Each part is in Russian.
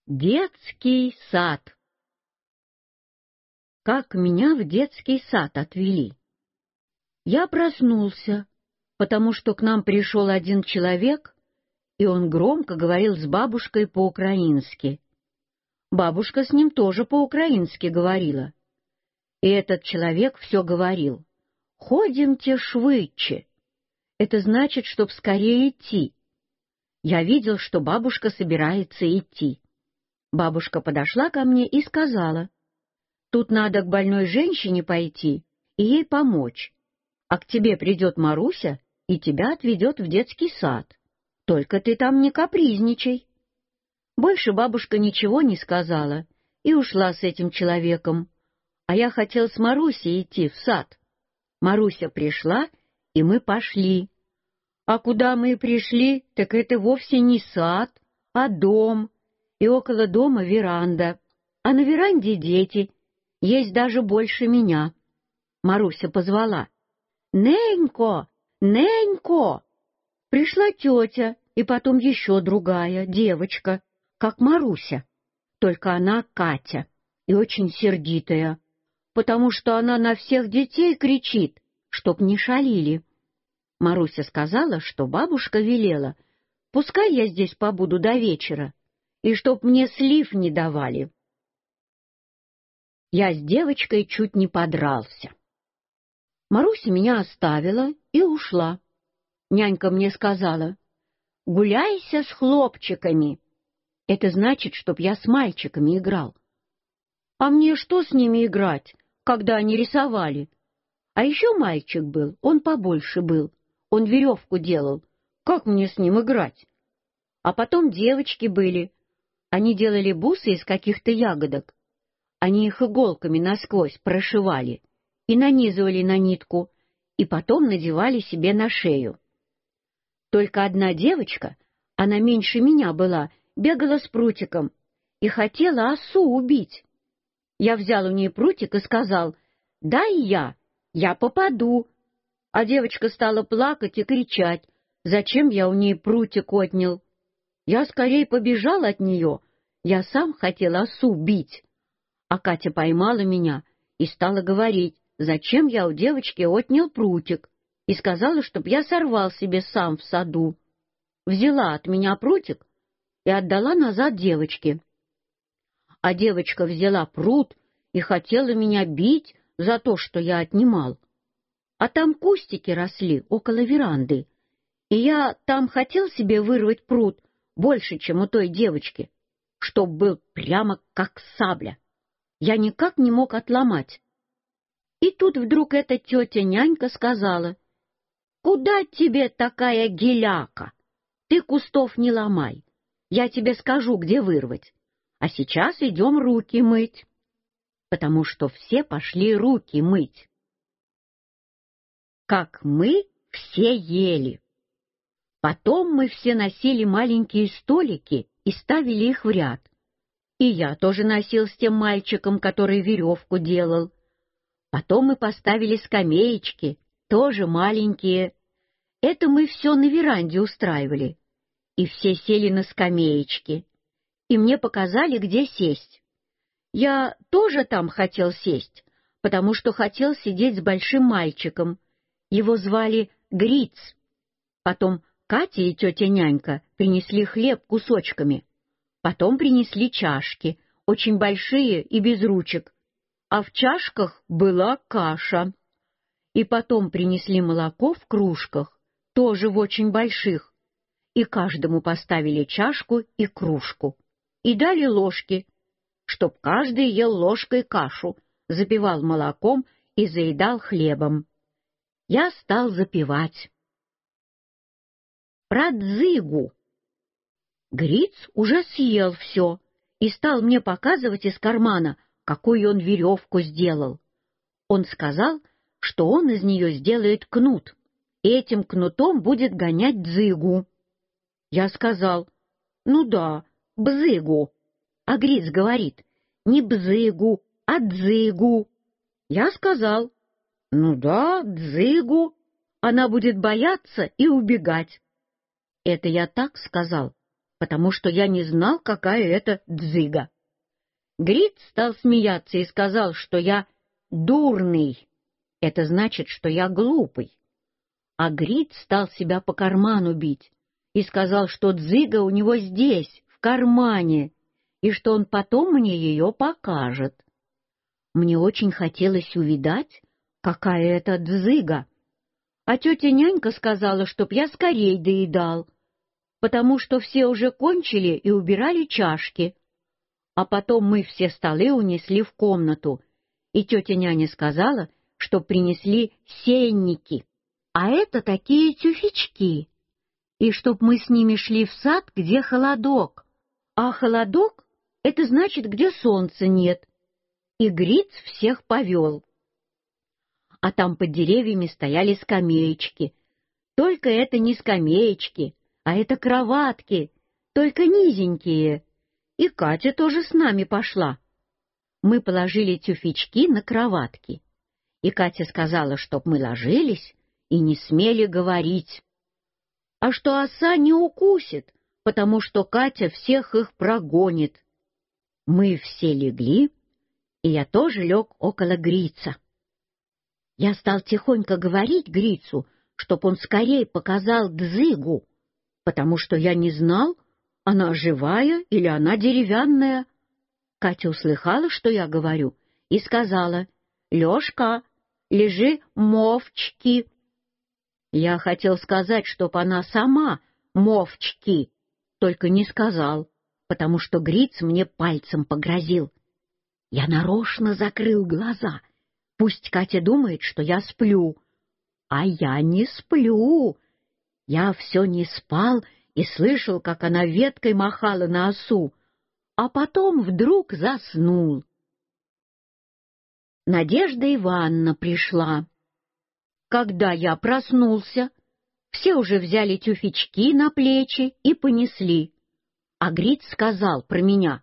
Детский сад. Как меня в детский сад отвели? Я проснулся, потому что к нам пришел один человек, и он громко говорил с бабушкой по-украински. Бабушка с ним тоже по-украински говорила. И этот человек все говорил: «Ходимте швыдче». Это значит, чтоб скорее идти. Я видел, что бабушка собирается идти. Бабушка подошла ко мне и сказала: «Тут надо к больной женщине пойти и ей помочь, а к тебе придет Маруся и тебя отведет в детский сад. Только ты там не капризничай». Больше бабушка ничего не сказала и ушла с этим человеком, а я хотел с Марусей идти в сад. Маруся пришла, и мы пошли. А куда мы пришли, так это вовсе не сад, а дом. И около дома веранда, а на веранде дети, есть даже больше меня. Маруся позвала: «Ненько! Ненько!» Пришла тетя, и потом еще другая девочка, как Маруся, только она Катя, и очень сердитая, потому что она на всех детей кричит, чтоб не шалили. Маруся сказала, что бабушка велела, пускай я здесь побуду до вечера, и чтоб мне слив не давали. Я с девочкой чуть не подрался. Маруся меня оставила и ушла. Нянька мне сказала: «Гуляйся с хлопчиками». Это значит, чтоб я с мальчиками играл. А мне что с ними играть, когда они рисовали? А еще мальчик был, он побольше был, он веревку делал. Как мне с ним играть? А потом девочки были. Они делали бусы из каких-то ягодок. Они их иголками насквозь прошивали и нанизывали на нитку, и потом надевали себе на шею. Только одна девочка, она меньше меня была, бегала с прутиком и хотела осу убить. Я взял у нее прутик и сказал: «Дай я попаду». А девочка стала плакать и кричать, зачем я у нее прутик отнял. Я скорее побежал от нее, я сам хотел осу бить. А Катя поймала меня и стала говорить, зачем я у девочки отнял прутик, и сказала, чтоб я сорвал себе сам в саду. Взяла от меня прутик и отдала назад девочке. А девочка взяла прут и хотела меня бить за то, что я отнимал. А там кустики росли около веранды, и я там хотел себе вырвать прут больше, чем у той девочки, чтоб был прямо как сабля. Я никак не мог отломать. И тут вдруг эта тетя-нянька сказала: «Куда тебе такая геляка? Ты кустов не ломай, я тебе скажу, где вырвать. А сейчас идем руки мыть». Потому что все пошли руки мыть. Как мы все ели. Потом мы все носили маленькие столики и ставили их в ряд. И я тоже носил с тем мальчиком, который веревку делал. Потом мы поставили скамеечки, тоже маленькие. Это мы все на веранде устраивали. И все сели на скамеечки. И мне показали, где сесть. Я тоже там хотел сесть, потому что хотел сидеть с большим мальчиком. Его звали Гриц. Потом Катя и тетя-нянька принесли хлеб кусочками. Потом принесли чашки, очень большие и без ручек. А в чашках была каша. И потом принесли молоко в кружках, тоже в очень больших. И каждому поставили чашку и кружку. И дали ложки, чтоб каждый ел ложкой кашу, запивал молоком и заедал хлебом. Я стал запивать. Про дзыгу. Гриц уже съел все и стал мне показывать из кармана, какую он веревку сделал. Он сказал, что он из нее сделает кнут, и этим кнутом будет гонять дзыгу. Я сказал: «Ну да, бзыгу». А Гриц говорит: «Не бзыгу, а дзыгу». Я сказал: «Ну да, дзыгу. Она будет бояться и убегать». Это я так сказал, потому что я не знал, какая это дзыга. Гриц стал смеяться и сказал, что я дурный. Это значит, что я глупый. А Гриц стал себя по карману бить и сказал, что дзыга у него здесь, в кармане, и что он потом мне ее покажет. Мне очень хотелось увидать, какая это дзыга. А тетя-нянька сказала, чтоб я скорей доедал, потому что все уже кончили и убирали чашки. А потом мы все столы унесли в комнату, и тетя-няня сказала, что принесли сенники, а это такие тюфячки, и чтоб мы с ними шли в сад, где холодок. А холодок — это значит, где солнца нет. И Гриц всех повел. А там под деревьями стояли скамеечки. Только это не скамеечки, а это кроватки, только низенькие. И Катя тоже с нами пошла. Мы положили тюфячки на кроватки. И Катя сказала, чтоб мы ложились и не смели говорить. А что оса не укусит, потому что Катя всех их прогонит. Мы все легли, и я тоже лег около Грица. Я стал тихонько говорить Грицу, чтоб он скорее показал дзыгу, потому что я не знал, она живая или она деревянная. Катя услыхала, что я говорю, и сказала: «Лёшка, лежи мовчки». Я хотел сказать, чтоб она сама мовчки, только не сказал, потому что Гриц мне пальцем погрозил. Я нарочно закрыл глаза. Пусть Катя думает, что я сплю. А я не сплю. Я все не спал и слышал, как она веткой махала на осу, а потом вдруг заснул. Надежда Ивановна пришла. Когда я проснулся, все уже взяли тюфячки на плечи и понесли. А Гриц сказал про меня: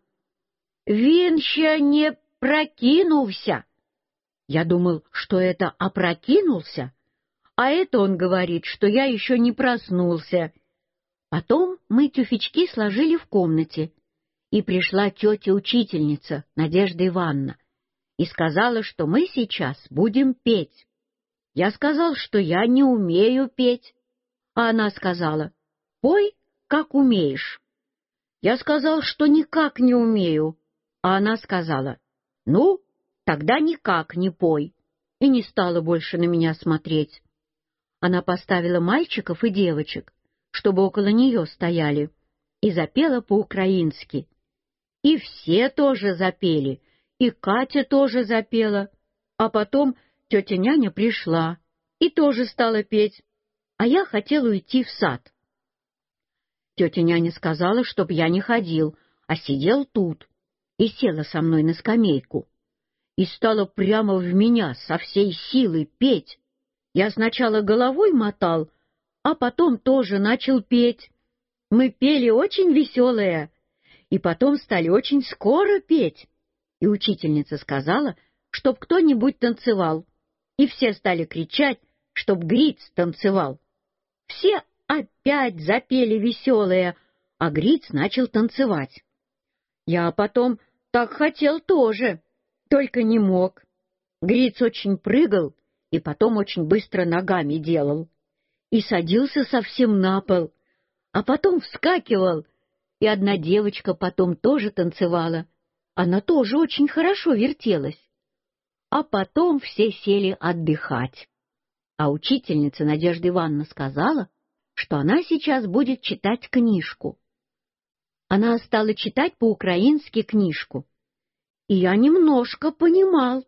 «Він ще не прокинулся». Я думал, что это опрокинулся, а это он говорит, что я еще не проснулся. Потом мы тюфячки сложили в комнате, и пришла тетя-учительница Надежда Ивановна и сказала, что мы сейчас будем петь. Я сказал, что я не умею петь, а она сказала: «Пой, как умеешь». Я сказал, что никак не умею, а она сказала: «Ну, тогда никак не пой», и не стала больше на меня смотреть. Она поставила мальчиков и девочек, чтобы около нее стояли, и запела по-украински. И все тоже запели, и Катя тоже запела, а потом тетя-няня пришла и тоже стала петь, а я хотел уйти в сад. Тетя-няня сказала, чтоб я не ходил, а сидел тут, и села со мной на скамейку, и стала прямо в меня со всей силы петь. Я сначала головой мотал, а потом тоже начал петь. Мы пели очень веселое, и потом стали очень скоро петь. И учительница сказала, чтоб кто-нибудь танцевал, и все стали кричать, чтоб Гриц танцевал. Все опять запели веселое, а Гриц начал танцевать. Я потом так хотел тоже, только не мог. Гриц очень прыгал и потом очень быстро ногами делал, и садился совсем на пол, а потом вскакивал, и одна девочка потом тоже танцевала. Она тоже очень хорошо вертелась. А потом все сели отдыхать. А учительница Надежда Ивановна сказала, что она сейчас будет читать книжку. Она стала читать по-украински книжку, и я немножко понимал.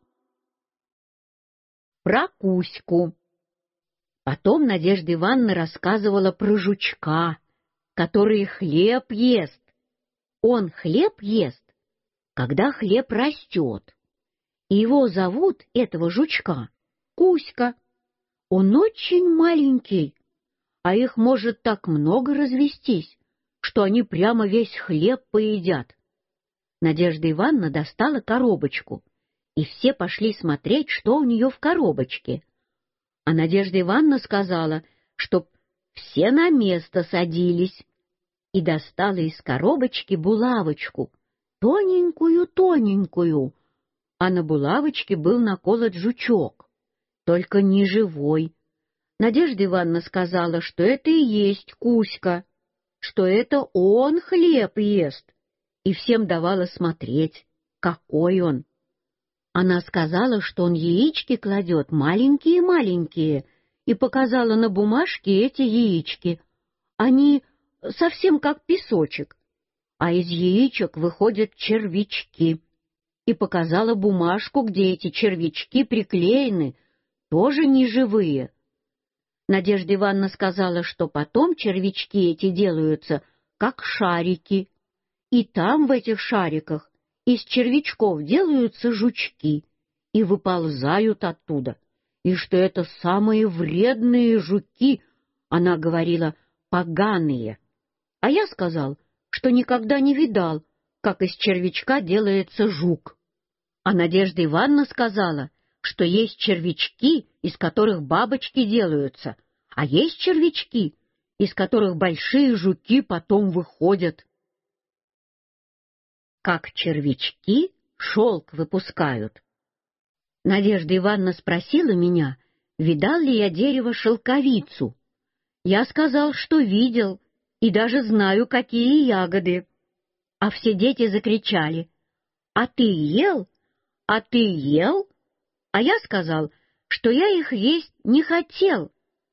Про Кузьку. Потом Надежда Ивановна рассказывала про жучка, который хлеб ест. Он хлеб ест, когда хлеб растет. И его зовут, этого жучка, Кузька. Он очень маленький, а их может так много развестись, что они прямо весь хлеб поедят. Надежда Ивановна достала коробочку, и все пошли смотреть, что у нее в коробочке. А Надежда Ивановна сказала, чтоб все на место садились. и достала из коробочки булавочку, тоненькую-тоненькую, а на булавочке был наколот жучок, только не живой. Надежда Ивановна сказала, что это и есть Кузька, что это он хлеб ест, и всем давала смотреть, какой он. Она сказала, что он яички кладет маленькие-маленькие, и показала на бумажке эти яички. Они совсем как песочек, а из яичек выходят червячки. И показала бумажку, где эти червячки приклеены, тоже не живые. Надежда Ивановна сказала, что потом червячки эти делаются как шарики, и там в этих шариках из червячков делаются жучки и выползают оттуда, и что это самые вредные жуки, она говорила, поганые. А я сказал, что никогда не видал, как из червячка делается жук. А Надежда Ивановна сказала, что есть червячки, из которых бабочки делаются, а есть червячки, из которых большие жуки потом выходят. Как червячки шелк выпускают. Надежда Ивановна спросила меня, видал ли я дерево-шелковицу. Я сказал, что видел, и даже знаю, какие ягоды. А все дети закричали: «А ты ел? А ты ел?» А я сказал, что я их есть не хотел.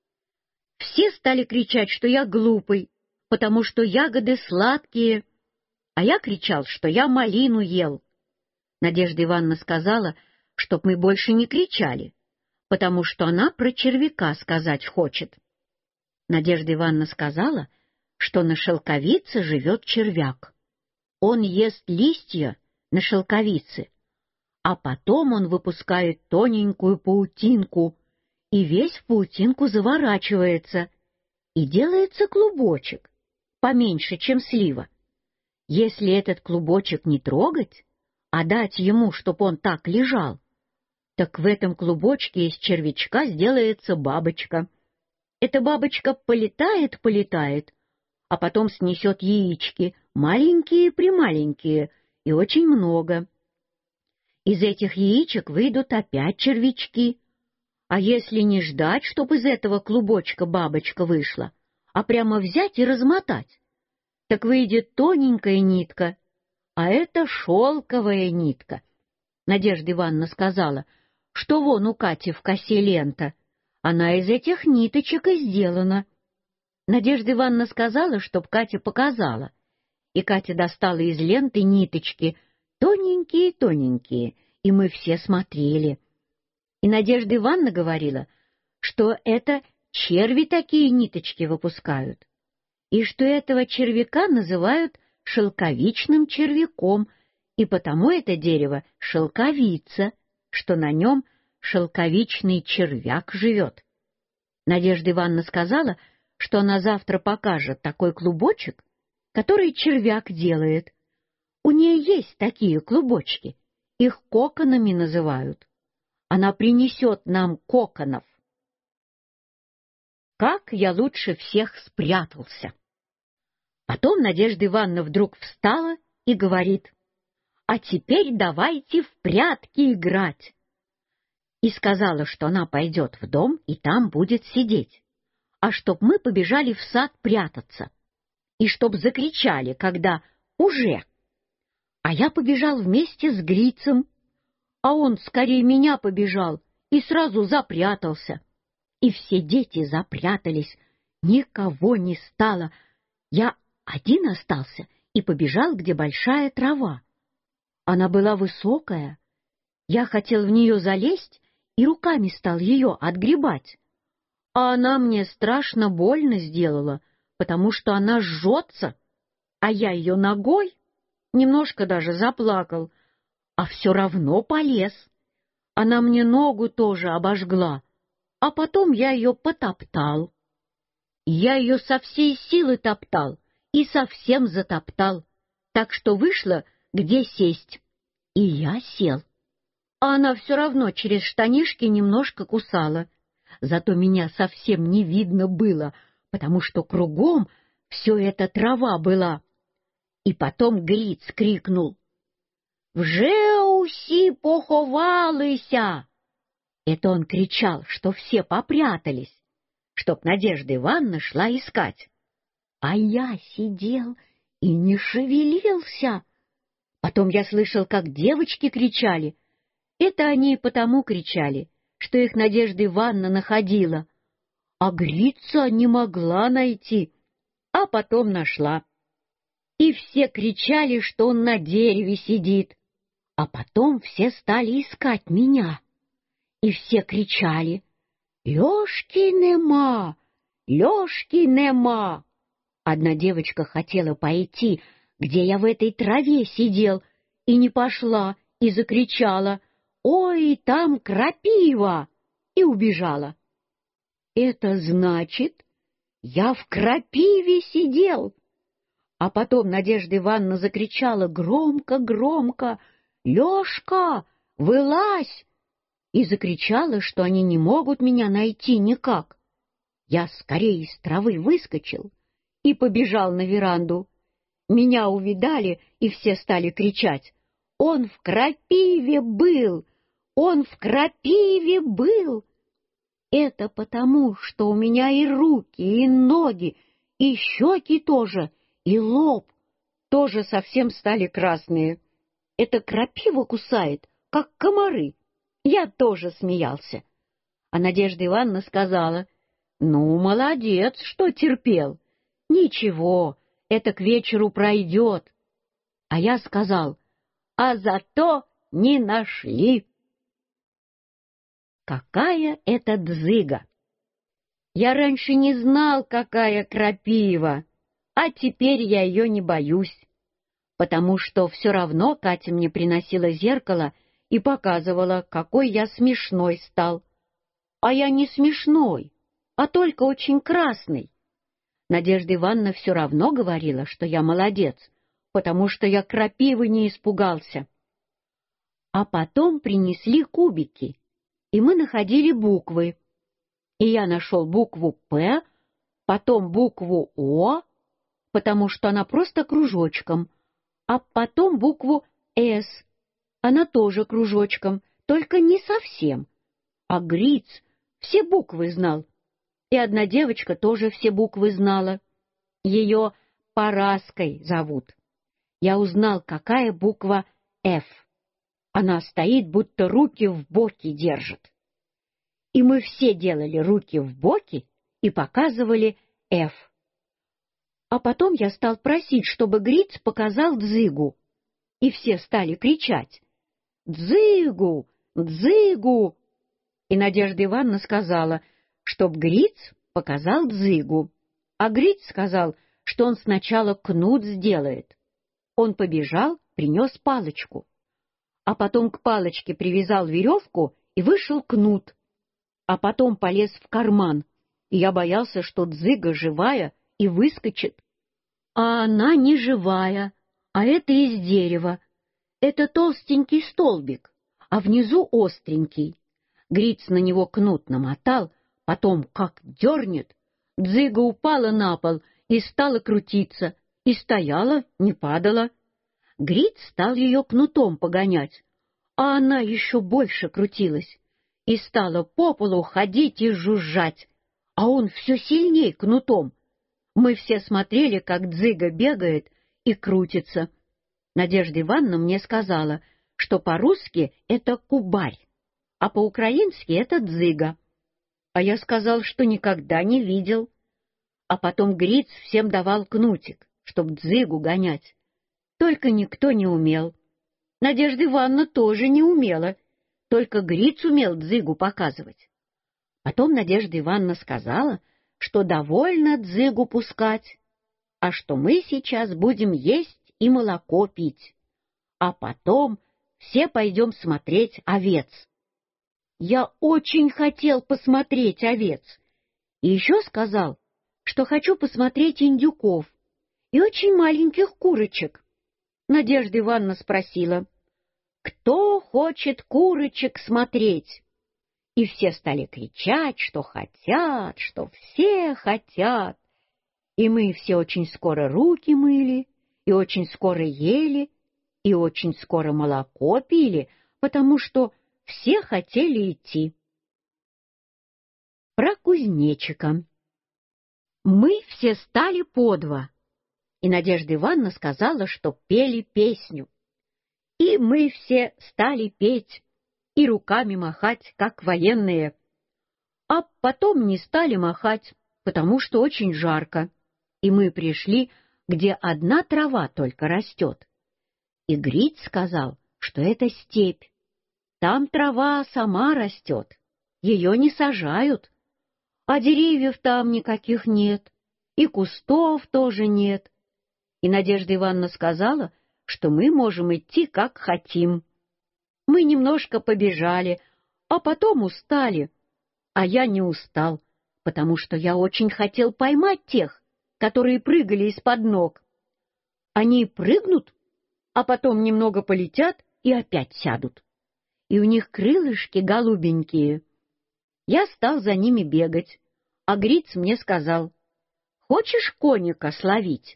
Все стали кричать, что я глупый, потому что ягоды сладкие, а я кричал, что я малину ел. Надежда Ивановна сказала, чтоб мы больше не кричали, потому что она про червяка сказать хочет. Надежда Ивановна сказала, что на шелковице живет червяк. Он ест листья на шелковице, а потом он выпускает тоненькую паутинку, и весь в паутинку заворачивается, и делается клубочек, поменьше, чем слива. Если этот клубочек не трогать, а дать ему, чтоб он так лежал, так в этом клубочке из червячка сделается бабочка. Эта бабочка полетает, а потом снесет яички, маленькие-прималенькие, и очень много. Из этих яичек выйдут опять червячки. А если не ждать, чтоб из этого клубочка бабочка вышла, а прямо взять и размотать, так выйдет тоненькая нитка, а это шелковая нитка. Надежда Ивановна сказала, что вон у Кати в косе лента, она из этих ниточек и сделана. Надежда Ивановна сказала, чтоб Катя показала, и Катя достала из ленты ниточки, тоненькие-тоненькие, и мы все смотрели. И Надежда Ивановна говорила, что это черви такие ниточки выпускают, и что этого червяка называют шелковичным червяком, и потому это дерево — шелковица, что на нем шелковичный червяк живет. Надежда Ивановна сказала, что она завтра покажет такой клубочек, который червяк делает. У нее есть такие клубочки, их коконами называют. Она принесет нам коконов. Как я лучше всех спрятался. Потом Надежда Ивановна вдруг встала и говорит: «А теперь давайте в прятки играть». И сказала, что она пойдет в дом и там будет сидеть, а чтоб мы побежали в сад прятаться, и чтоб закричали, когда «уже». А я побежал вместе с Грицем, а он скорее меня побежал и сразу запрятался. И все дети запрятались, никого не стало. Я один остался и побежал, где большая трава. Она была высокая. Я хотел в нее залезть и руками стал ее отгребать. А она мне страшно больно сделала, потому что она жжется, а я ее ногой немножко даже заплакал, а все равно полез. Она мне ногу тоже обожгла, а потом я ее потоптал. Я ее со всей силы топтал и совсем затоптал, так что вышло, где сесть. И я сел. А она все равно через штанишки немножко кусала. Зато меня совсем не видно было, потому что кругом Все это трава была. И потом Гриц крикнул: «Вже усі поховалися!» Это он кричал, что все попрятались, чтоб Надежда Ивановна шла искать. А я сидел и не шевелился. Потом я слышал, как девочки кричали. Это они потому кричали, что их Надежда Ивановна находила, а Грица не могла найти, а потом нашла. И все кричали, что он на дереве сидит, а потом все стали искать меня. И все кричали: «Лёшки нема! Лёшки нема!» Одна девочка хотела пойти, где я в этой траве сидел, и не пошла, и закричала: «Ой, там крапива!» и убежала. Это значит, я в крапиве сидел. А потом Надежда Ивановна закричала громко-громко: «Лёшка, вылазь!» и закричала, что они не могут меня найти никак. Я скорее из травы выскочил и побежал на веранду. Меня увидали, и все стали кричать: «Он в крапиве был! Он в крапиве был!» Это потому, что у меня и руки, и ноги, и щеки тоже, и лоб тоже совсем стали красные. Это крапива кусает, как комары. Я тоже смеялся. А Надежда Ивановна сказала: «Ну, молодец, что терпел. Ничего, это к вечеру пройдет». А я сказал: «А зато не нашли». Какая это дзыга! Я раньше не знал, какая крапива, а теперь я ее не боюсь, потому что все равно Катя мне приносила зеркало и показывала, какой я смешной стал. А я не смешной, а только очень красный. Надежда Ивановна все равно говорила, что я молодец, потому что я крапивы не испугался. А потом принесли кубики, и мы находили буквы. И я нашел букву «П», потом букву «О», потому что она просто кружочком, а потом букву «С». Она тоже кружочком, только не совсем. А Гриц все буквы знал. И одна девочка тоже все буквы знала. Ее Параской зовут. Я узнал, какая буква «Ф». Она стоит, будто руки в боки держит. И мы все делали руки в боки и показывали «Ф». А потом я стал просить, чтобы Гриц показал дзыгу. И все стали кричать: «Дзыгу! Дзыгу!» И Надежда Ивановна сказала, чтоб Гриц показал дзыгу. А Гриц сказал, что он сначала кнут сделает. Он побежал, принес палочку. А потом к палочке привязал веревку и вышел кнут. А потом полез в карман, и я боялся, что дзыга живая и выскочит. А она не живая, а это из дерева. Это толстенький столбик, а внизу остренький. Гриц на него кнут намотал, потом как дернет. Дзыга упала на пол и стала крутиться, и стояла, не падала. Гриц стал ее кнутом погонять, а она еще больше крутилась и стала по полу ходить и жужжать, а он все сильней кнутом. Мы все смотрели, как дзыга бегает и крутится. Надежда Ивановна мне сказала, что по-русски это кубарь, а по-украински это дзыга. А я сказал, что никогда не видел. А потом Гриц всем давал кнутик, чтоб дзыгу гонять. Только никто не умел. Надежда Ивановна тоже не умела, только Гриц умел дзыгу показывать. Потом Надежда Ивановна сказала, что довольно дзыгу пускать, а что мы сейчас будем есть и молоко пить, а потом все пойдем смотреть овец. Я очень хотел посмотреть овец, и еще сказал, что хочу посмотреть индюков и очень маленьких курочек. Надежда Ивановна спросила: «Кто хочет курочек смотреть?» И все стали кричать, что хотят, что все хотят. И мы все очень скоро руки мыли, и очень скоро ели, и очень скоро молоко пили, потому что все хотели идти. Про кузнечика. Мы все стали по два, и Надежда Ивановна сказала, что пели песню. И мы все стали петь и руками махать, как военные. А потом не стали махать, потому что очень жарко, и мы пришли, где одна трава только растет. И Гриц сказал, что это степь. Там трава сама растет, ее не сажают, а деревьев там никаких нет, и кустов тоже нет. И Надежда Ивановна сказала, что мы можем идти как хотим. Мы немножко побежали, а потом устали, а я не устал, потому что я очень хотел поймать тех, которые прыгали из-под ног. Они прыгнут, а потом немного полетят и опять сядут. И у них крылышки голубенькие. Я стал за ними бегать, а Гриц мне сказал: «Хочешь коника словить?»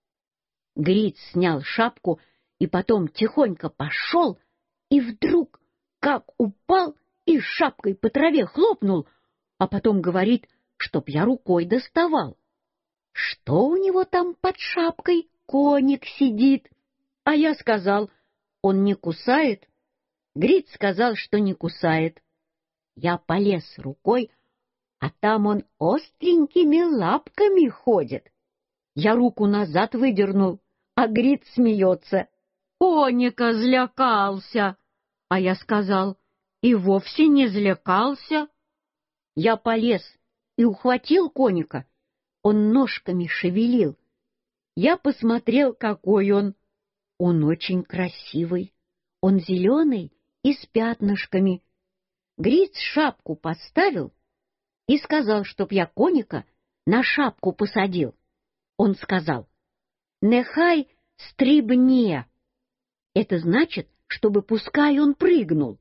Гриц снял шапку и потом тихонько пошел, и вдруг как упал и шапкой по траве хлопнул, а потом говорит, чтоб я рукой доставал. Что у него там под шапкой? Коник сидит. А я сказал: он не кусает? Гриц сказал, что не кусает. Я полез рукой, а там он остренькими лапками ходит. Я руку назад выдернул, а Гриц смеется. Коника злякался. А я сказал: и вовсе не злякался. Я полез и ухватил коника. Он ножками шевелил. Я посмотрел, какой он. Он очень красивый. Он зеленый и с пятнышками. Гриц шапку поставил и сказал, чтоб я коника на шапку посадил. Он сказал: «Нехай стрибне». Это значит, чтобы пускай он прыгнул.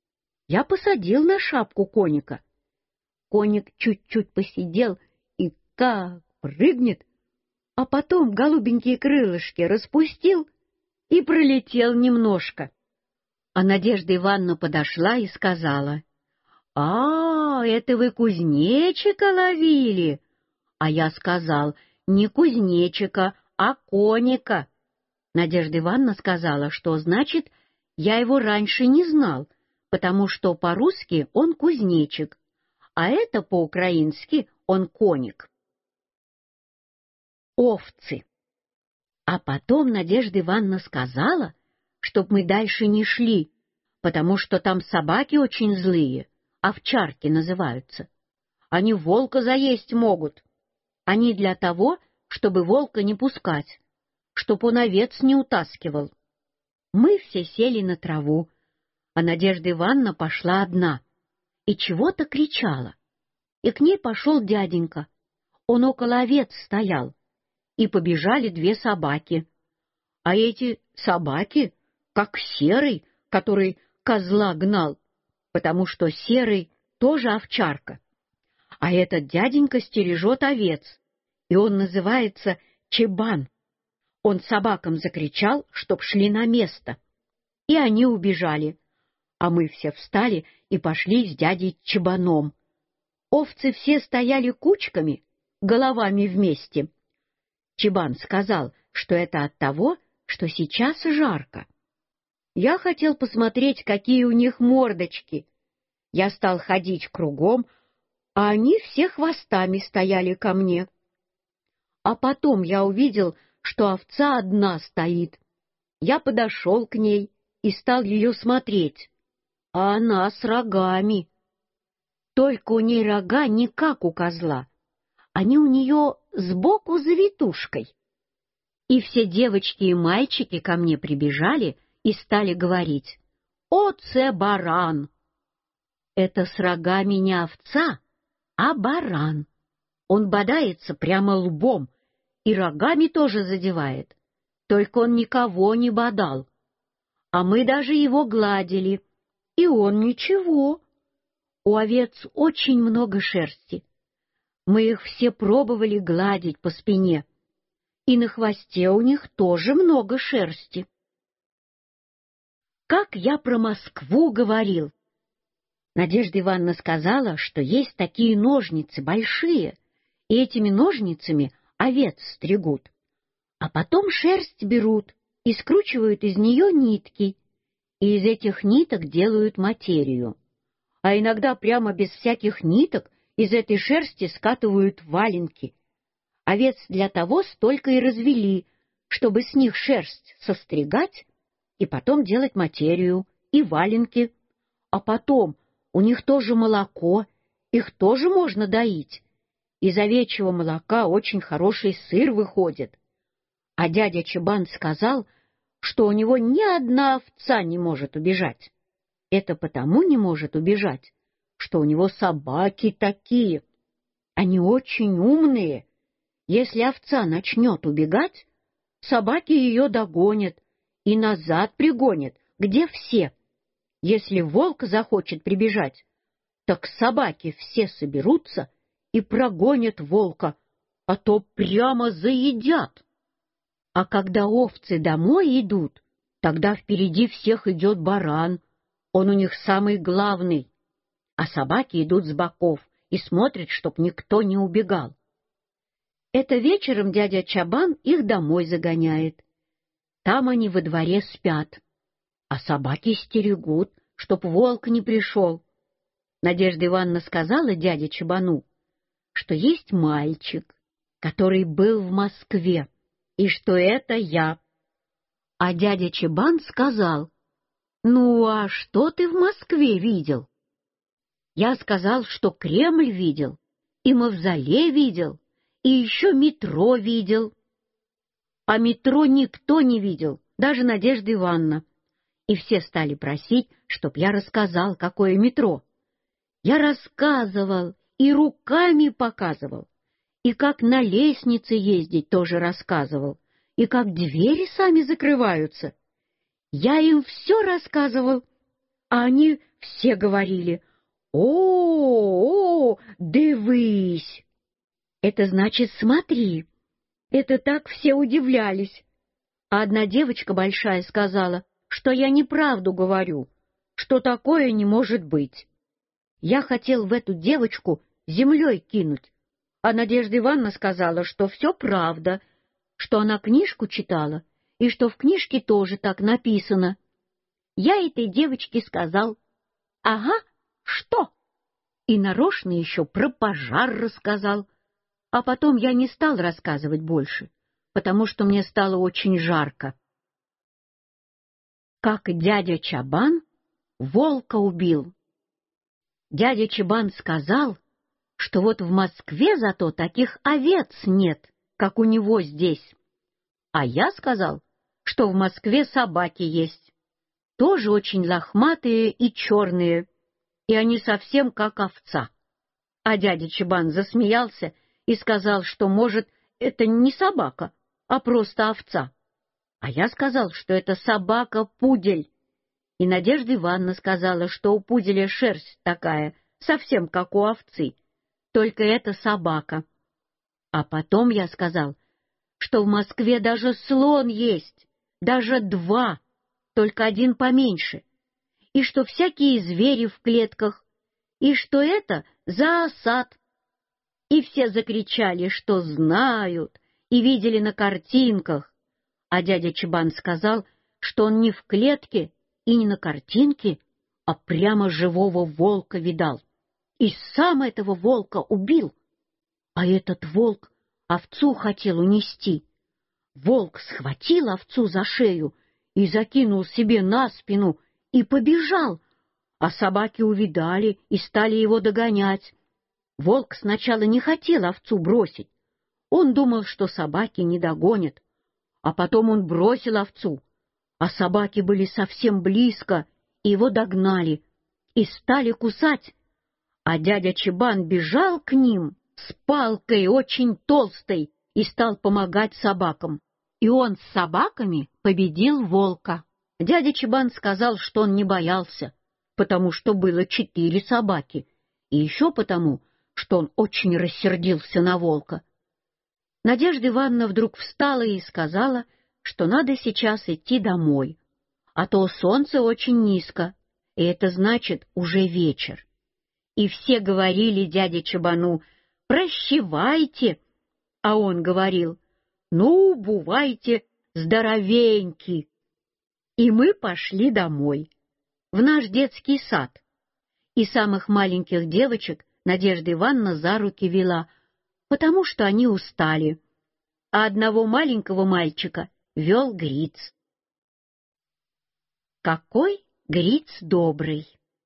Я посадил на шапку коника. Коник чуть-чуть посидел и как прыгнет, а потом голубенькие крылышки распустил и пролетел немножко. А Надежда Ивановна подошла и сказала: «А, это вы кузнечика ловили?» А я сказал: «Не кузнечика, а коника». Надежда Ивановна сказала, что значит, я его раньше не знал, потому что по-русски он кузнечик, а это по-украински он коник. Овцы. А потом Надежда Ивановна сказала, чтоб мы дальше не шли, потому что там собаки очень злые, овчарки называются. Они волка заесть могут. Они для того, чтобы волка не пускать, чтоб он овец не утаскивал. Мы все сели на траву, а Надежда Ивановна пошла одна и чего-то кричала. И к ней пошел дяденька. Он около овец стоял, и побежали две собаки. А эти собаки, как Серый, который козла гнал, потому что Серый тоже овчарка. А этот дяденька стережет овец, и он называется Чебан. Он собакам закричал, чтоб шли на место, и они убежали, а мы все встали и пошли с дядей Чебаном. Овцы все стояли кучками, головами вместе. Чебан сказал, что это от того, что сейчас жарко. Я хотел посмотреть, какие у них мордочки. Я стал ходить кругом, а они все хвостами стояли ко мне. А потом я увидел, что овца одна стоит. Я подошел к ней и стал ее смотреть, а она с рогами. Только у ней рога не как у козла, они у нее сбоку завитушкой. И все девочки и мальчики ко мне прибежали и стали говорить: «О, це баран!» Это с рогами не овца, а баран. Он бодается прямо лбом и рогами тоже задевает, только он никого не бодал. А мы даже его гладили, и он ничего. У овец очень много шерсти. Мы их все пробовали гладить по спине, и на хвосте у них тоже много шерсти. Как я про Москву говорил. Надежда Ивановна сказала, что есть такие ножницы большие, и этими ножницами овец стригут. А потом шерсть берут и скручивают из нее нитки, и из этих ниток делают материю. А иногда прямо без всяких ниток из этой шерсти скатывают валенки. Овец для того столько и развели, чтобы с них шерсть состригать и потом делать материю и валенки. А потом у них тоже молоко, их тоже можно доить. Из овечьего молока очень хороший сыр выходит. А дядя Чабан сказал, что у него ни одна овца не может убежать. Это потому не может убежать, что у него собаки такие. Они очень умные. Если овца начнет убегать, собаки ее догонят и назад пригонят, где все. Если волк захочет прибежать, так собаки все соберутся и прогонят волка, а то прямо заедят. А когда овцы домой идут, тогда впереди всех идет баран, он у них самый главный, а собаки идут с боков и смотрят, чтоб никто не убегал. Это вечером дядя Чабан их домой загоняет. Там они во дворе спят, а собаки стерегут, чтоб волк не пришел. Надежда Ивановна сказала дяде Чабану, что есть мальчик, который был в Москве, и что это я. А дядя Чабан сказал: «Ну, а что ты в Москве видел?» Я сказал, что Кремль видел, и Мавзолей видел, и еще метро видел. А метро никто не видел, даже Надежда Ивановна. И все стали просить, чтоб я рассказал, какое метро. Я рассказывал и руками показывал, и как на лестнице ездить тоже рассказывал, и как двери сами закрываются. Я им все рассказывал, а они все говорили: «О, дивись!» Это значит «смотри». Это так все удивлялись. А одна девочка большая сказала, что я неправду говорю, что такое не может быть. Я хотел в эту девочку землей кинуть, а Надежда Ивановна сказала, что все правда, что она книжку читала, и что в книжке тоже так написано. Я этой девочке сказал: «Ага, что?» И нарочно еще про пожар рассказал. А потом я не стал рассказывать больше, потому что мне стало очень жарко. Как дядя Чабан волка убил. Дядя Чабан сказал, что вот в Москве зато таких овец нет, как у него здесь. А я сказал, что в Москве собаки есть, тоже очень лохматые и черные, и они совсем как овца. А дядя Чабан засмеялся и сказал, что, может, это не собака, а просто овца. А я сказал, что это собака-пудель. И Надежда Ивановна сказала, что у пуделя шерсть такая, совсем как у овцы, только это собака. А потом я сказал, что в Москве даже слон есть, даже два, только один поменьше, и что всякие звери в клетках, и что это зоосад. И все закричали, что знают и видели на картинках. А дядя Чабан сказал, что он не в клетке и не на картинке, а прямо живого волка видал. И сам этого волка убил. А этот волк овцу хотел унести. Волк схватил овцу за шею и закинул себе на спину и побежал, а собаки увидали и стали его догонять. Волк сначала не хотел овцу бросить. Он думал, что собаки не догонят. А потом он бросил овцу, а собаки были совсем близко, и его догнали, и стали кусать. А дядя Чабан бежал к ним с палкой очень толстой и стал помогать собакам. И он с собаками победил волка. Дядя Чабан сказал, что он не боялся, потому что было 4 собаки, и еще потому, что он очень рассердился на волка. Надежда Ивановна вдруг встала и сказала, что надо сейчас идти домой, а то солнце очень низко, и это значит уже вечер. И все говорили дяде Чабану: «Прощевайте!» А он говорил: «Ну, бувайте здоровеньки!» И мы пошли домой, в наш детский сад. И самых маленьких девочек Надежда Ивановна за руки вела, потому что они устали, а одного маленького мальчика вел Гриц. Какой Гриц добрый!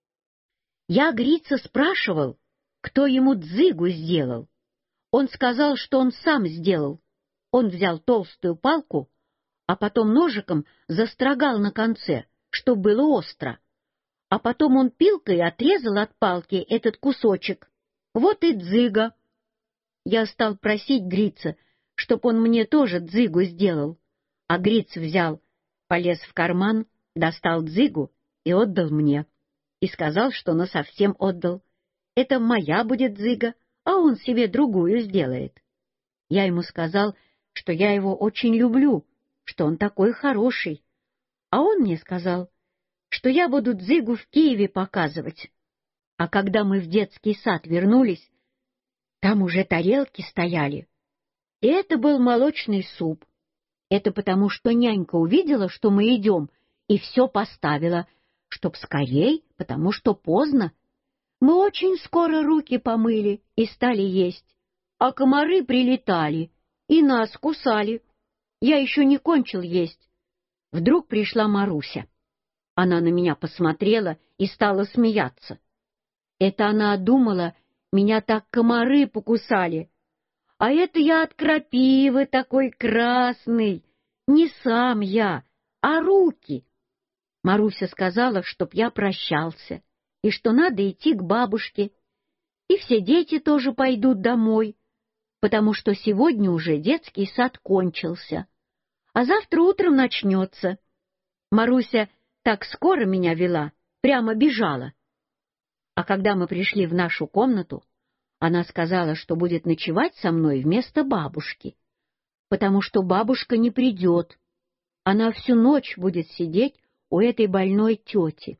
Я Грица спрашивал, кто ему дзыгу сделал. Он сказал, что он сам сделал. Он взял толстую палку, а потом ножиком застрогал на конце, чтоб было остро. А потом он пилкой отрезал от палки этот кусочек. Вот и дзыга. Я стал просить Грица, чтоб он мне тоже дзыгу сделал. А Гриц взял, полез в карман, достал дзыгу и отдал мне. И сказал, что насовсем отдал. Это моя будет дзыга, а он себе другую сделает. Я ему сказал, что я его очень люблю, что он такой хороший. А он мне сказал, что я буду дзыгу в Киеве показывать. А когда мы в детский сад вернулись, там уже тарелки стояли. И это был молочный суп. Это потому, что нянька увидела, что мы идем, и все поставила, чтоб скорей, потому что поздно. Мы очень скоро руки помыли и стали есть, а комары прилетали и нас кусали. Я еще не кончил есть. Вдруг пришла Маруся. Она на меня посмотрела и стала смеяться. Это она думала, меня так комары покусали. А это я от крапивы такой красный. Не сам я, а руки. Маруся сказала, чтоб я прощался, и что надо идти к бабушке. И все дети тоже пойдут домой, потому что сегодня уже детский сад кончился, а завтра утром начнется. Маруся так скоро меня вела, прямо бежала. А когда мы пришли в нашу комнату, она сказала, что будет ночевать со мной вместо бабушки, потому что бабушка не придет. Она всю ночь будет сидеть у этой больной тети.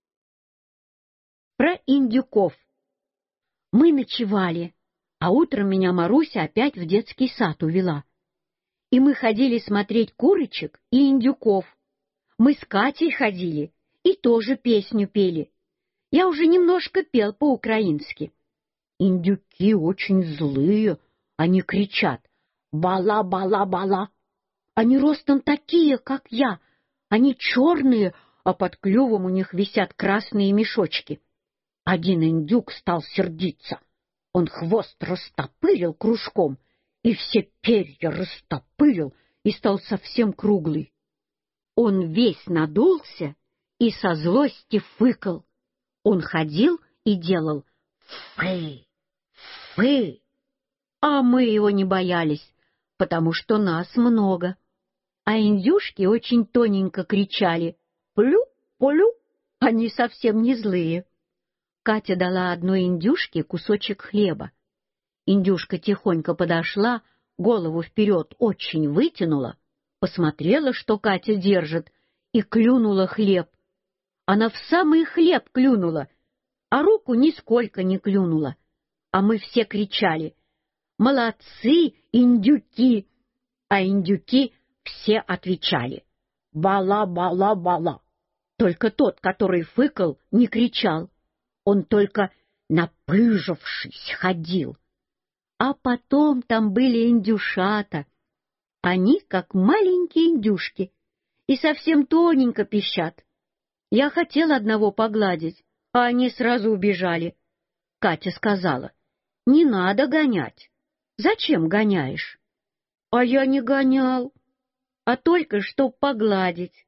Про индюков. Мы ночевали, а утром меня Маруся опять в детский сад увела. И мы ходили смотреть курочек и индюков. Мы с Катей ходили и тоже песню пели. Я уже немножко пел по-украински. Индюки очень злые, они кричат: «Бала-бала-бала!» Они ростом такие, как я, они черные, а под клювом у них висят красные мешочки. Один индюк стал сердиться. Он хвост растопырил кружком, и все перья растопырил, и стал совсем круглый. Он весь надулся и со злости фыкал. Он ходил и делал «фы, фы», а мы его не боялись, потому что нас много. А индюшки очень тоненько кричали «плю, полю», они совсем не злые. Катя дала одной индюшке кусочек хлеба. Индюшка тихонько подошла, голову вперед очень вытянула, посмотрела, что Катя держит, и клюнула хлеб. Она в самый хлеб клюнула, а руку нисколько не клюнула. А мы все кричали «Молодцы, индюки!» А индюки все отвечали «Бала-бала-бала». Только тот, который фыкал, не кричал. Он только напыжившись ходил. А потом там были индюшата. Они как маленькие индюшки и совсем тоненько пищат. Я хотел одного погладить, а они сразу убежали. Катя сказала: «Не надо гонять. Зачем гоняешь?» А я не гонял, а только чтоб погладить.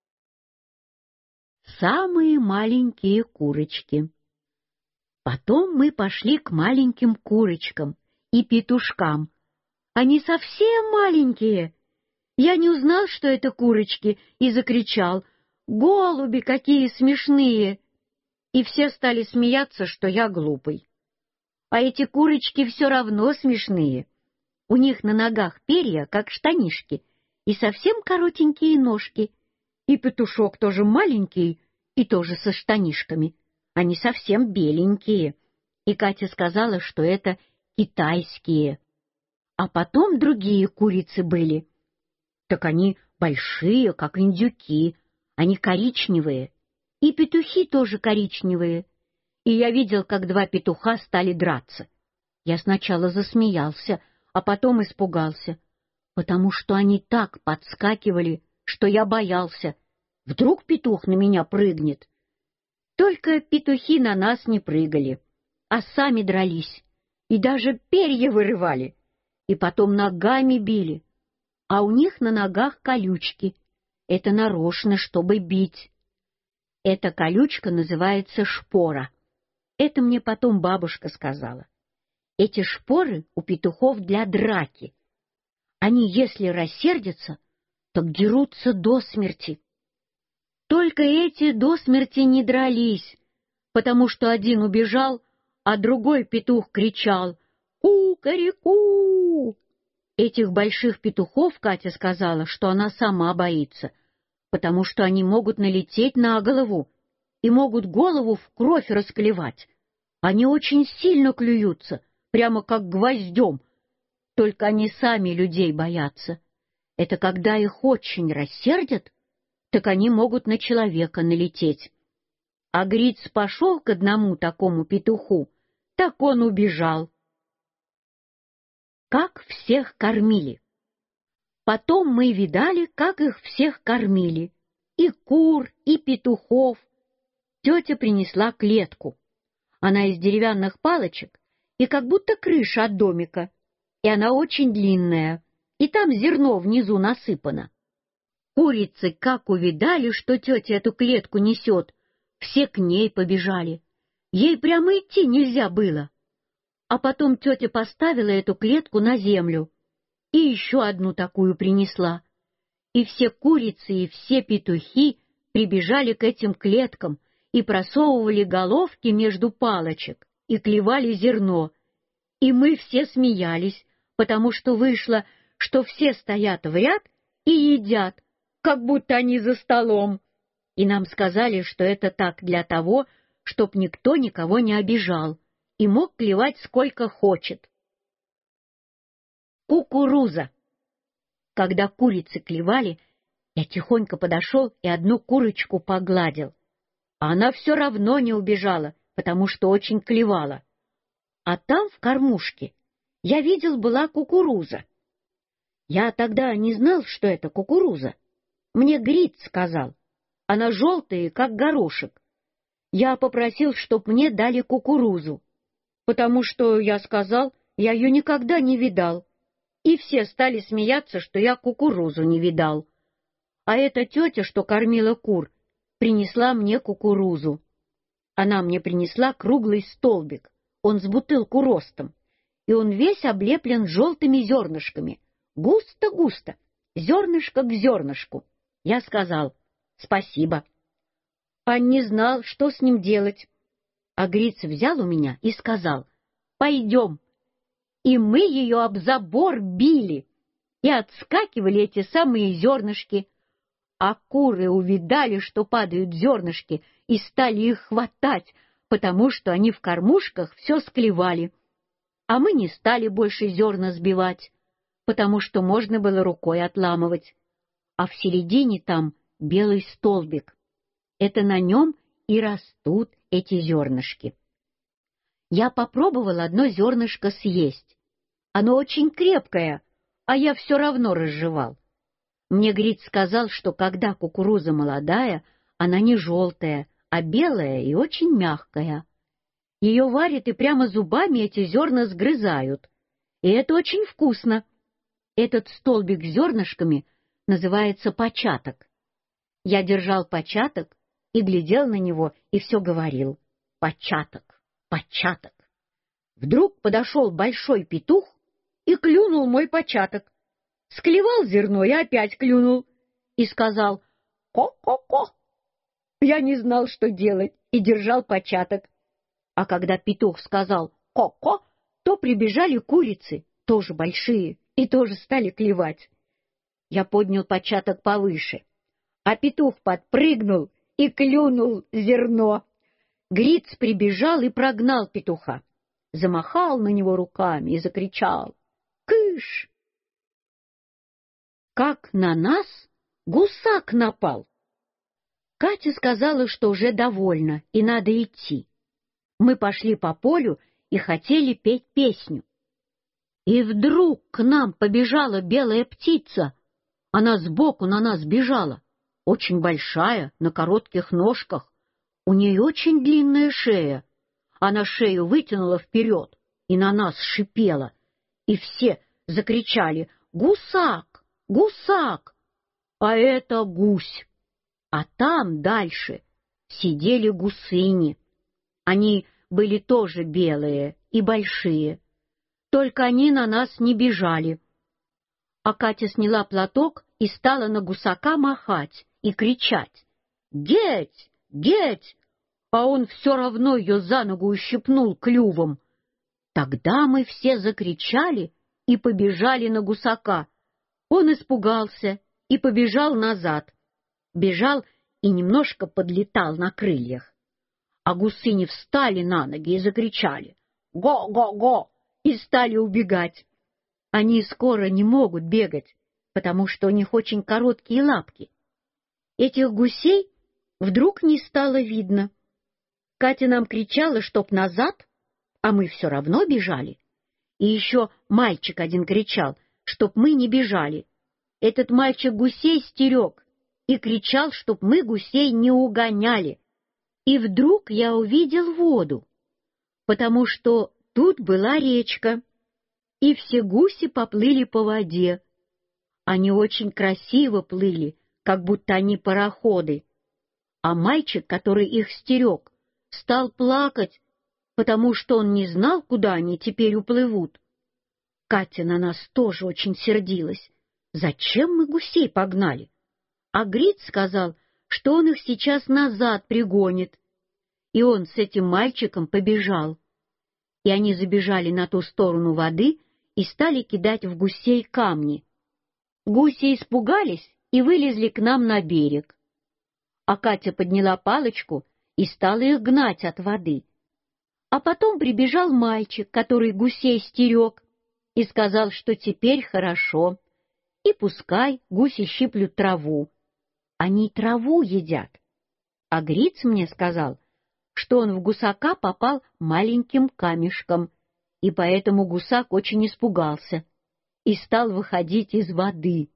Самые маленькие курочки. Потом мы пошли к маленьким курочкам и петушкам. Они совсем маленькие. Я не узнал, что это курочки, и закричал: «Голуби какие смешные!» И все стали смеяться, что я глупый. А эти курочки все равно смешные. У них на ногах перья, как штанишки, и совсем коротенькие ножки. И петушок тоже маленький, и тоже со штанишками. Они совсем беленькие. И Катя сказала, что это китайские. А потом другие курицы были. Так они большие, как индюки, они коричневые. И петухи тоже коричневые. И я видел, как два петуха стали драться. Я сначала засмеялся, а потом испугался, потому что они так подскакивали, что я боялся. Вдруг петух на меня прыгнет. Только петухи на нас не прыгали, а сами дрались, и даже перья вырывали, и потом ногами били. А у них на ногах колючки. Это нарочно, чтобы бить. Эта колючка называется шпора. Это мне потом бабушка сказала. Эти шпоры у петухов для драки. Они, если рассердятся, так дерутся до смерти. Только эти до смерти не дрались, потому что один убежал, а другой петух кричал «Ку-ка-ре-ку!». Этих больших петухов Катя сказала, что она сама боится, потому что они могут налететь на голову и могут голову в кровь расклевать. Они очень сильно клюются, прямо как гвоздем, только они сами людей боятся. Это когда их очень рассердят, так они могут на человека налететь. А Гриц пошел к одному такому петуху, так он убежал. Как всех кормили. Потом мы видали, как их всех кормили. И кур, и петухов. Тетя принесла клетку. Она из деревянных палочек и как будто крыша от домика. И она очень длинная, и там зерно внизу насыпано. Курицы, как увидали, что тетя эту клетку несет, все к ней побежали. Ей прямо идти нельзя было. А потом тетя поставила эту клетку на землю и еще одну такую принесла. И все курицы и все петухи прибежали к этим клеткам и просовывали головки между палочек и клевали зерно. И мы все смеялись, потому что вышло, что все стоят в ряд и едят, как будто они за столом. И нам сказали, что это так для того, чтоб никто никого не обижал и мог клевать сколько хочет. Кукуруза. Когда курицы клевали, я тихонько подошел и одну курочку погладил. А она все равно не убежала, потому что очень клевала. А там, в кормушке, я видел, была кукуруза. Я тогда не знал, что это кукуруза. Мне Гриц сказал. Она желтая, как горошек. Я попросил, чтоб мне дали кукурузу, потому что, я сказал, я ее никогда не видал. И все стали смеяться, что я кукурузу не видал. А эта тетя, что кормила кур, принесла мне кукурузу. Она мне принесла круглый столбик, он с бутылку ростом, и он весь облеплен желтыми зернышками, густо-густо, зернышко к зернышку. Я сказал «спасибо», а не знал, что с ним делать. А Гриц взял у меня и сказал «пойдем». И мы ее об забор били, и отскакивали эти самые зернышки. А куры увидали, что падают зернышки, и стали их хватать, потому что они в кормушках все склевали. А мы не стали больше зерна сбивать, потому что можно было рукой отламывать. А в середине там белый столбик. Это на нем и растут эти зернышки. Я попробовал одно зернышко съесть. Оно очень крепкое, а я все равно разжевал. Мне Гриц сказал, что когда кукуруза молодая, она не желтая, а белая и очень мягкая. Ее варят и прямо зубами эти зерна сгрызают. И это очень вкусно. Этот столбик с зернышками называется початок. Я держал початок и глядел на него и все говорил: «Початок, початок». Вдруг подошел большой петух и клюнул мой початок. Склевал зерно и опять клюнул. И сказал «ко-ко-ко». Я не знал, что делать, и держал початок. А когда петух сказал ко-ко-ко, то прибежали курицы, тоже большие, и тоже стали клевать. Я поднял початок повыше, а петух подпрыгнул и клюнул зерно. Гриц прибежал и прогнал петуха, замахал на него руками и закричал: «Кыш!» Как на нас гусак напал! Катя сказала, что уже довольна и надо идти. Мы пошли по полю и хотели петь песню. И вдруг к нам побежала белая птица. Она сбоку на нас бежала, очень большая, на коротких ножках. У нее очень длинная шея. Она шею вытянула вперед и на нас шипела. И все закричали: «Гусак! Гусак!» А это гусь. А там дальше сидели гусыни. Они были тоже белые и большие, только они на нас не бежали. А Катя сняла платок и стала на гусака махать и кричать: «Геть! Геть!» А он все равно ее за ногу ущипнул клювом. Тогда мы все закричали и побежали на гусака. Он испугался и побежал назад. Бежал и немножко подлетал на крыльях. А гусыни встали на ноги и закричали: «Го-го-го!» и стали убегать. Они скоро не могут бегать, потому что у них очень короткие лапки. Этих гусей вдруг не стало видно. Катя нам кричала, чтоб назад, а мы все равно бежали. И еще мальчик один кричал, чтоб мы не бежали. Этот мальчик гусей стерег и кричал, чтоб мы гусей не угоняли. И вдруг я увидел воду, потому что тут была речка, и все гуси поплыли по воде. Они очень красиво плыли, как будто они пароходы. А мальчик, который их стерег, стал плакать, потому что он не знал, куда они теперь уплывут. Катя на нас тоже очень сердилась. Зачем мы гусей погнали? А Гриц сказал, что он их сейчас назад пригонит. И он с этим мальчиком побежал. И они забежали на ту сторону воды и стали кидать в гусей камни. Гуси испугались и вылезли к нам на берег. А Катя подняла палочку и стала их гнать от воды. А потом прибежал мальчик, который гусей стерег, и сказал, что теперь хорошо, и пускай гуси щиплют траву. Они траву едят. А Гриц мне сказал, что он в гусака попал маленьким камешком, и поэтому гусак очень испугался и стал выходить из воды.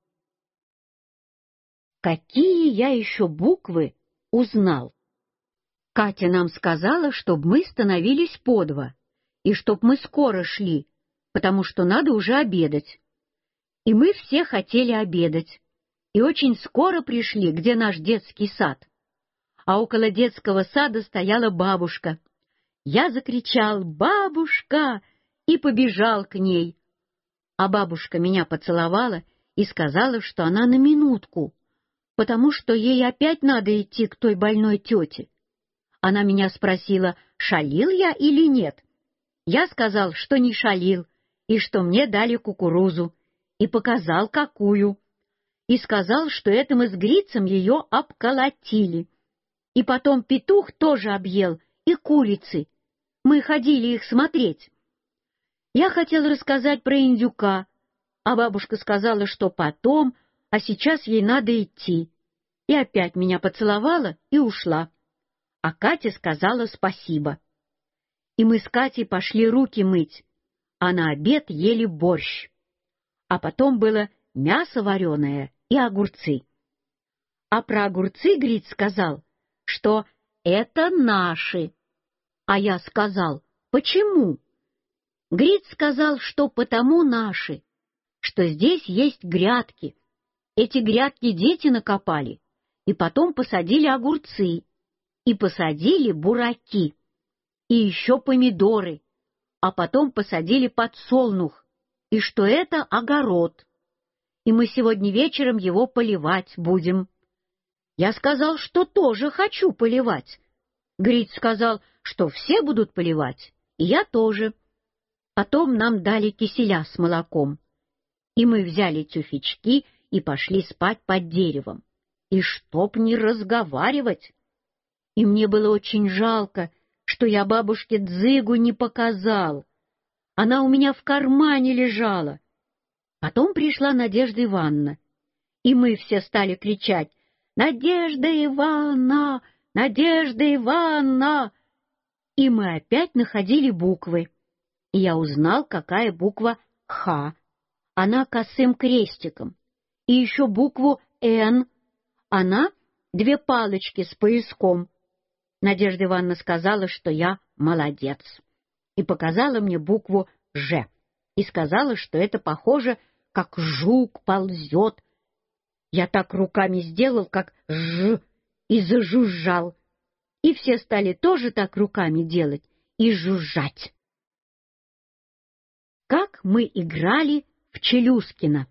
Какие я еще буквы узнал? Катя нам сказала, чтобы мы становились по два, и чтоб мы скоро шли, потому что надо уже обедать. И мы все хотели обедать, и очень скоро пришли, где наш детский сад. А около детского сада стояла бабушка. Я закричал: «Бабушка!» и побежал к ней. А бабушка меня поцеловала и сказала, что она на минутку, потому что ей опять надо идти к той больной тете. Она меня спросила, шалил я или нет. Я сказал, что не шалил, и что мне дали кукурузу, и показал, какую. И сказал, что это мы с Грицем ее обколотили. И потом петух тоже объел, и курицы. Мы ходили их смотреть. Я хотел рассказать про индюка, а бабушка сказала, что потом, а сейчас ей надо идти. И опять меня поцеловала и ушла. А Катя сказала спасибо. И мы с Катей пошли руки мыть, а на обед ели борщ. А потом было мясо вареное и огурцы. А про огурцы Гриц сказал, что это наши. А я сказал, почему? Гриц сказал, что потому наши, что здесь есть грядки. Эти грядки дети накопали, и потом посадили огурцы, и посадили бураки, и еще помидоры, а потом посадили подсолнух, и что это огород. И мы сегодня вечером его поливать будем. Я сказал, что тоже хочу поливать. Гриц сказал, что все будут поливать, и я тоже. Потом нам дали киселя с молоком, и мы взяли тюфячки и пошли спать под деревом. И чтоб не разговаривать. И мне было очень жалко, что я бабушке дзыгу не показал. Она у меня в кармане лежала. Потом пришла Надежда Ивановна, и мы все стали кричать: «Надежда Ивановна! Надежда Ивановна!» И мы опять находили буквы. И я узнал, какая буква «Х». Она косым крестиком. И еще букву «Н». Она две палочки с пояском. Надежда Ивановна сказала, что я молодец. И показала мне букву «Ж». И сказала, что это похоже, как жук ползет. Я так руками сделал, как «Ж», и зажужжал. И все стали тоже так руками делать и жужжать. Как мы играли в Челюскина.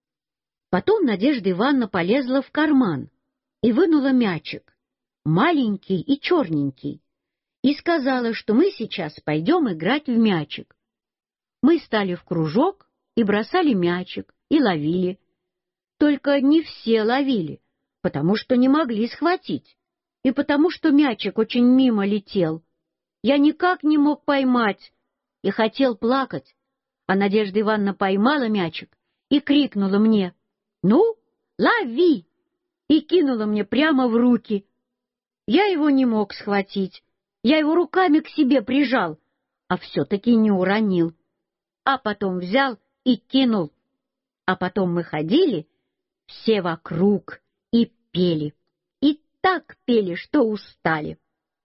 Потом Надежда Ивановна полезла в карман и вынула мячик, маленький и черненький, и сказала, что мы сейчас пойдем играть в мячик. Мы стали в кружок и бросали мячик, и ловили. Только не все ловили, потому что не могли схватить, и потому что мячик очень мимо летел. Я никак не мог поймать и хотел плакать, а Надежда Ивановна поймала мячик и крикнула мне: «Ну, лови!» и кинула мне прямо в руки. Я его не мог схватить, я его руками к себе прижал, а все-таки не уронил, а потом взял и кинул. А потом мы ходили все вокруг и пели, и так пели, что устали.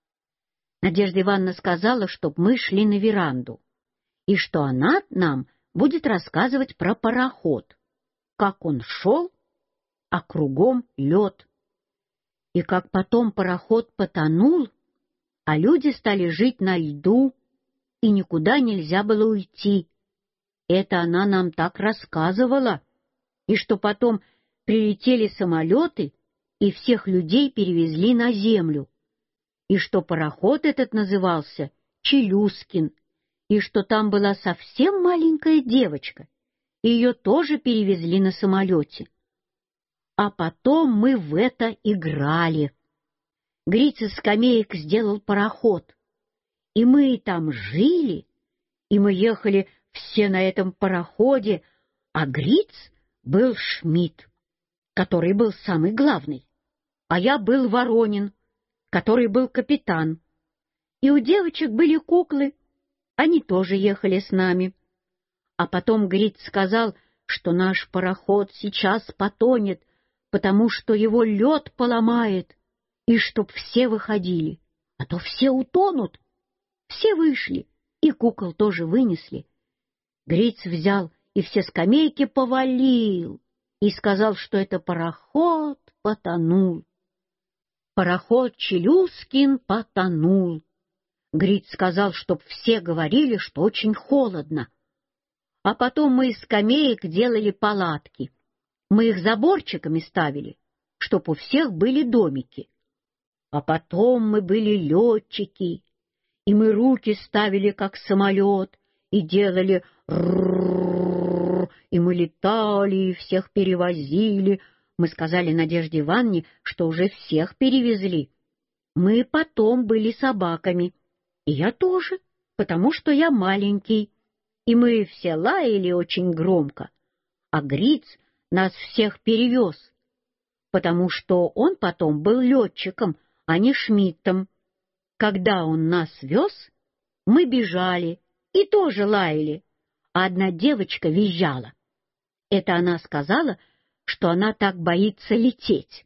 Надежда Ивановна сказала, чтоб мы шли на веранду, и что она нам будет рассказывать про пароход, как он шел, а кругом лед, и как потом пароход потонул, а люди стали жить на льду, и никуда нельзя было уйти. Это она нам так рассказывала, и что потом прилетели самолеты и всех людей перевезли на землю, и что пароход этот назывался Челюскин, и что там была совсем маленькая девочка, и ее тоже перевезли на самолете. А потом мы в это играли. Гриц из скамеек сделал пароход, и мы там жили, и мы ехали все на этом пароходе, а Гриц был Шмидт, который был самый главный, а я был Воронин, который был капитан. И у девочек были куклы, они тоже ехали с нами. А потом Гриц сказал, что наш пароход сейчас потонет, потому что его лед поломает, и чтоб все выходили, а то все утонут. Все вышли, и кукол тоже вынесли. Гриц взял и все скамейки повалил, и сказал, что это пароход потонул. Пароход Челюскин потонул. Гриц сказал, чтоб все говорили, что очень холодно. А потом мы из скамеек делали палатки. Мы их заборчиками ставили, чтоб у всех были домики. А потом мы были летчики, и мы руки ставили, как самолет, и делали «ррррррр», и мы летали, и всех перевозили. Мы сказали Надежде Ивановне, что уже всех перевезли. Мы потом были собаками, и я тоже, потому что я маленький, и мы все лаяли очень громко, а Гриц нас всех перевез, потому что он потом был летчиком, а не Шмидтом. Когда он нас вез, мы бежали и тоже лаяли, а одна девочка визжала. Это она сказала, что она так боится лететь.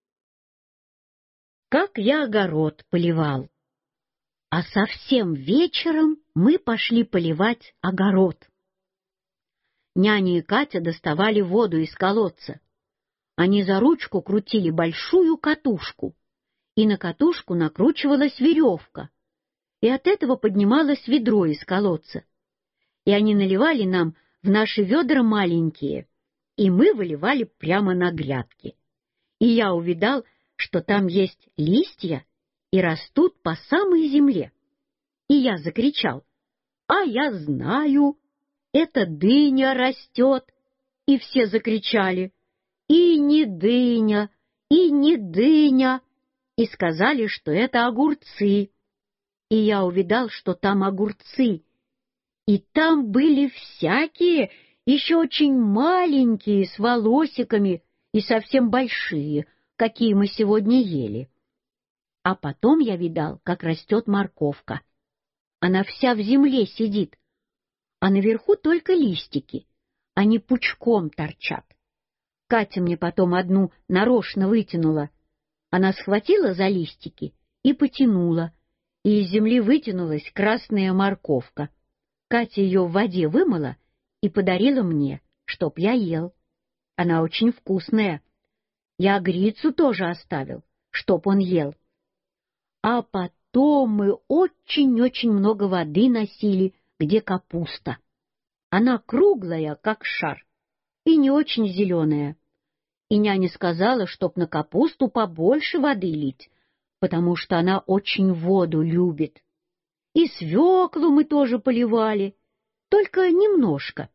Как я огород поливал. А совсем вечером мы пошли поливать огород. Няня и Катя доставали воду из колодца. Они за ручку крутили большую катушку, и на катушку накручивалась веревка, и от этого поднималось ведро из колодца. И они наливали нам в наши ведра маленькие, и мы выливали прямо на грядки. И я увидал, что там есть листья и растут по самой земле. И я закричал: «А я знаю, это дыня растет!» И все закричали: «И не дыня, и не дыня!» И сказали, что это огурцы. И я увидал, что там огурцы. И там были всякие, еще очень маленькие, с волосиками, и совсем большие, какие мы сегодня ели. А потом я видал, как растет морковка. Она вся в земле сидит, а наверху только листики, они пучком торчат. Катя мне потом одну нарочно вытянула. Она схватила за листики и потянула, и из земли вытянулась красная морковка. Катя ее в воде вымыла и подарила мне, чтоб я ел. Она очень вкусная. Я Грицу тоже оставил, чтоб он ел. А потом мы очень-очень много воды носили, где капуста. Она круглая, как шар, и не очень зеленая. И няня сказала, чтоб на капусту побольше воды лить, потому что она очень воду любит. И свеклу мы тоже поливали, только немножко.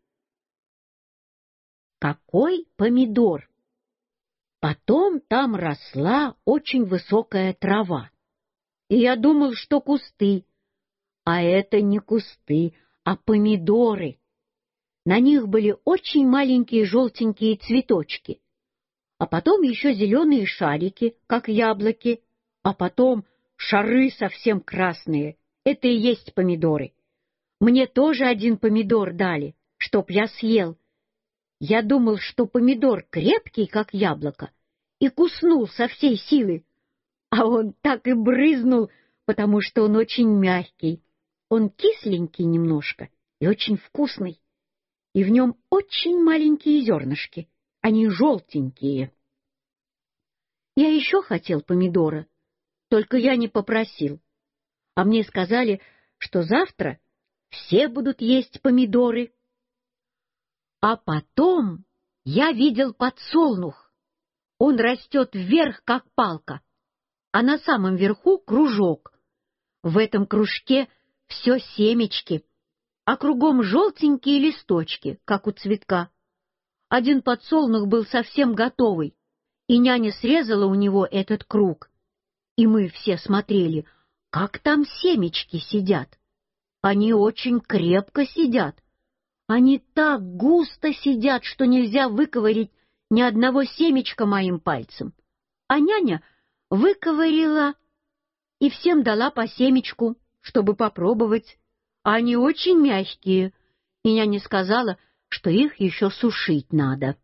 Какой помидор! Потом там росла очень высокая трава, и я думал, что кусты, а это не кусты, а помидоры. На них были очень маленькие желтенькие цветочки, а потом еще зеленые шарики, как яблоки, а потом шары совсем красные. Это и есть помидоры. Мне тоже один помидор дали, чтоб я съел. Я думал, что помидор крепкий, как яблоко, и куснул со всей силы, а он так и брызнул, потому что он очень мягкий. Он кисленький немножко и очень вкусный, и в нем очень маленькие зернышки, они желтенькие. Я еще хотел помидора, только я не попросил, а мне сказали, что завтра все будут есть помидоры. А потом я видел подсолнух. Он растет вверх, как палка, а на самом верху кружок. В этом кружке все семечки, а кругом желтенькие листочки, как у цветка. Один подсолнух был совсем готовый, и няня срезала у него этот круг. И мы все смотрели, как там семечки сидят. Они очень крепко сидят. Они так густо сидят, что нельзя выковырять ни одного семечка моим пальцем. А няня выковырила и всем дала по семечку, чтобы попробовать. А они очень мягкие, и няня сказала, что их еще сушить надо.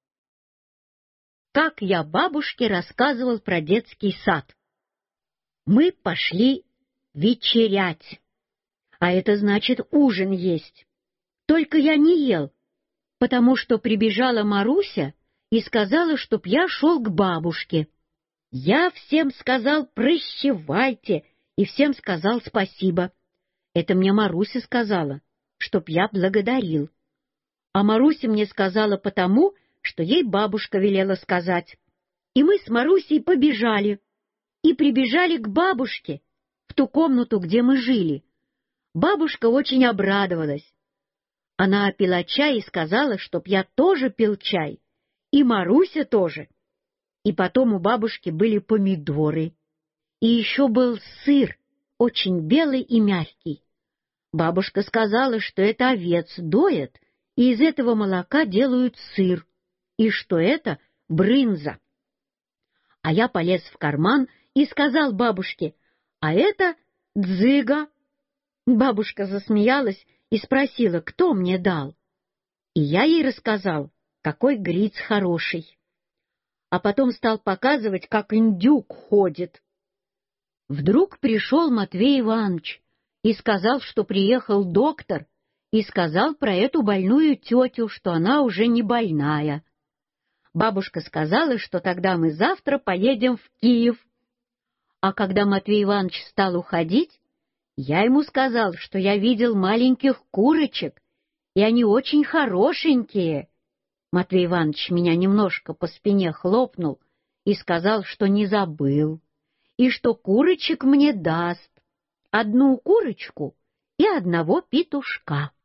Как я бабушке рассказывал про детский сад. Мы пошли вечерять, а это значит ужин есть. Только я не ел, потому что прибежала Маруся и сказала, чтоб я шел к бабушке. Я всем сказал «прощевайте» и всем сказал спасибо. Это мне Маруся сказала, чтоб я благодарил. А Маруся мне сказала потому, что ей бабушка велела сказать. И мы с Марусей побежали и прибежали к бабушке в ту комнату, где мы жили. Бабушка очень обрадовалась. Она пила чай и сказала, чтоб я тоже пил чай, и Маруся тоже. И потом у бабушки были помидоры, и еще был сыр, очень белый и мягкий. Бабушка сказала, что это овец доят, и из этого молока делают сыр, и что это брынза. А я полез в карман и сказал бабушке: «А это дзыга». Бабушка засмеялась и спросила, кто мне дал. И я ей рассказал, какой Гриц хороший. А потом стал показывать, как индюк ходит. Вдруг пришел Матвей Иванович и сказал, что приехал доктор, и сказал про эту больную тетю, что она уже не больная. Бабушка сказала, что тогда мы завтра поедем в Киев. А когда Матвей Иванович стал уходить, я ему сказал, что я видел маленьких курочек, и они очень хорошенькие. Матвей Иванович меня немножко по спине хлопнул и сказал, что не забыл, и что курочек мне даст, одну курочку и одного петушка.